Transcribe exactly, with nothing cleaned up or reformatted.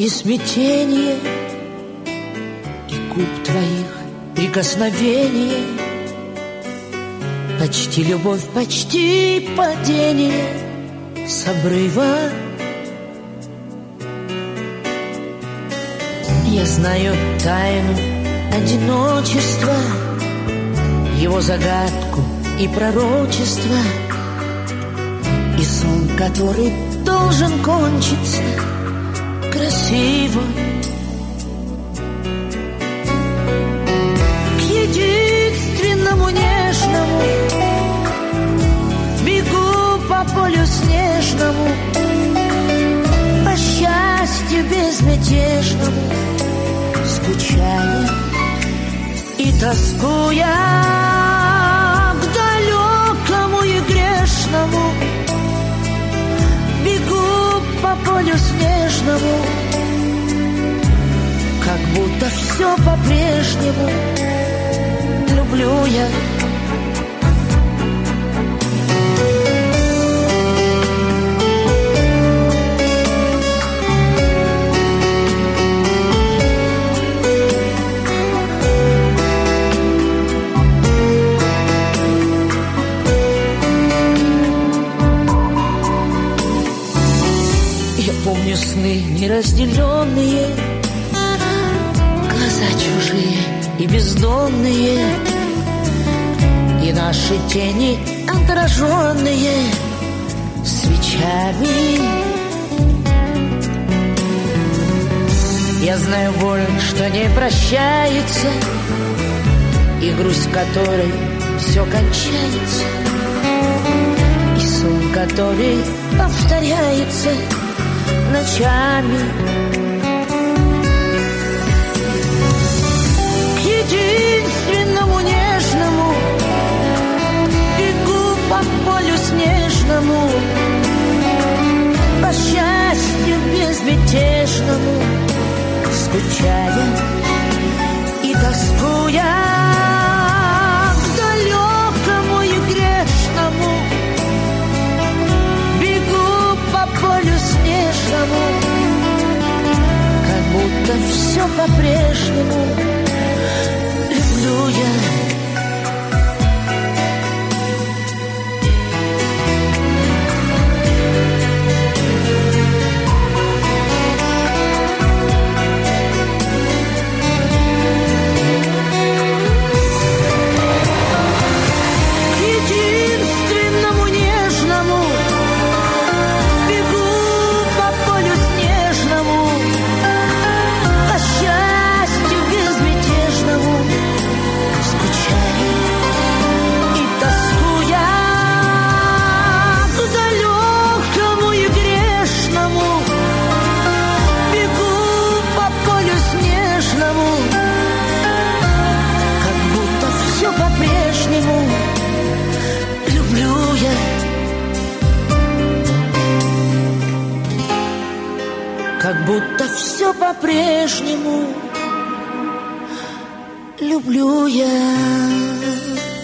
и смятение, и губ твоих прикосновение, почти любовь, почти падение с обрыва. Я знаю тайну одиночества, его загадку и пророчество, и сон, который должен кончиться красиво. К единственному нежному бегу по полю снежному, по счастью безмятежному, скучая и тоскуя к далекому и грешному. Бегу по полю снежному, как будто все по-прежнему. Люблю я. Помню сны неразделенные, глаза чужие и бездонные, и наши тени отраженные свечами. Я знаю боль, что не прощается, и грусть которой все кончается, и сон, который повторяется ночами. К единственному нежному бегу по полю снежному, по счастью безмятежному, скучая и тоскуя к далекому и грешному. Бегу по полю снежному, как будто все по-прежнему. Люблю я. Как будто все по-прежнему. Люблю я.